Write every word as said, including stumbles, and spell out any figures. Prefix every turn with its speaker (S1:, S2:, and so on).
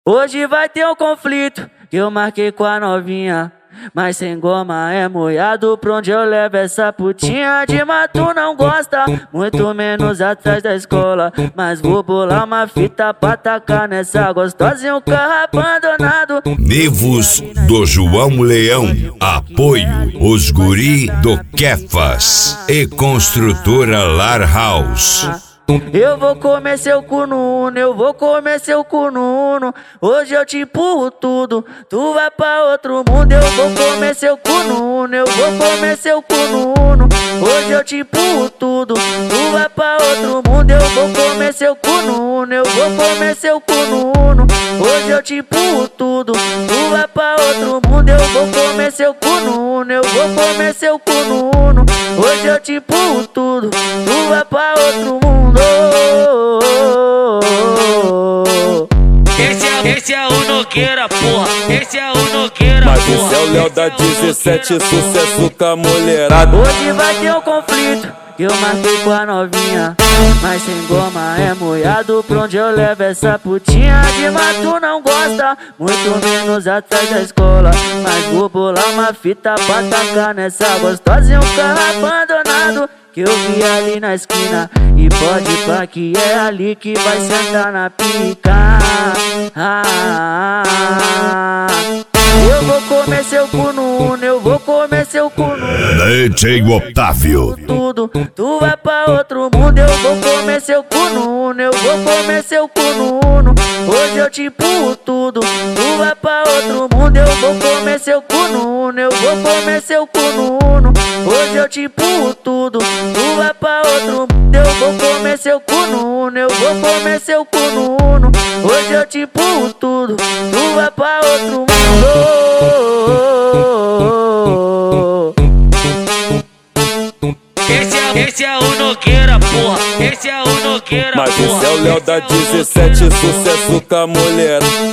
S1: Hoje vai ter um conflito que eu marquei com a novinha, mas sem goma é molhado, pra onde eu levo essa putinha? De mato não gosta, muito menos atrás da escola, mas vou bolar uma fita pra tacar nessa gostosa e um carro abandonado.
S2: Nivos do João Leão, apoio os guri do Kefas e construtora Lar House.
S1: Eu vou comer seu cu no uno, eu vou comer seu cu no uno. Hoje eu te empurro tudo, tu vai pra outro mundo. Eu vou comer seu cu no uno, eu vou comer seu cu no uno. Hoje eu te empurro tudo, tu vai pra outro mundo. Eu vou comer seu cu no uno, eu vou comer seu cu no uno. Hoje eu te empurro tudo, tu vai pra outro mundo. Eu vou comer seu cu no uno, eu vou comer seu cu no uno. Hoje eu te empurro tudo, tu vai pra outro mundo.
S3: Esse é, esse é o Nogueira, porra. Esse é o Nogueira,
S4: mas
S3: porra.
S4: esse é o Léo da dezessete, sucesso com a mulherada.
S1: Hoje vai ter um conflito que eu marquei com a novinha, mas sem goma é molhado, pra onde eu levo essa putinha? De mato não gosta, muito menos atrás da escola, mas vou bolar uma fita pra tacar nessa gostosa e um carro abandonado que eu vi ali na esquina. E pode pá que é ali que vai sentar na pica. ah, ah, ah. Eu vou comer seu cu no uno, eu vou comer seu cu no uno.
S2: D J Otávio.
S1: Tudo, tu vai pra outro mundo. Eu vou comer seu cu no uno, eu vou comer seu cu no uno. Hoje eu te empurro tudo, tu vai pra outro mundo. Eu vou comer seu cu no uno, eu vou comer seu cu no uno. Hoje eu te empurro tudo, tu vai pra outro mundo. Eu vou comer seu cu no uno, eu vou comer seu cu no uno. Hoje eu te empurro tudo, tu vai pra outro mundo.
S3: Esse é, esse é o Nogueira, porra. Esse é o Nogueira, porra.
S4: Mas esse é o Léo da dezessete, sucesso com a mulher.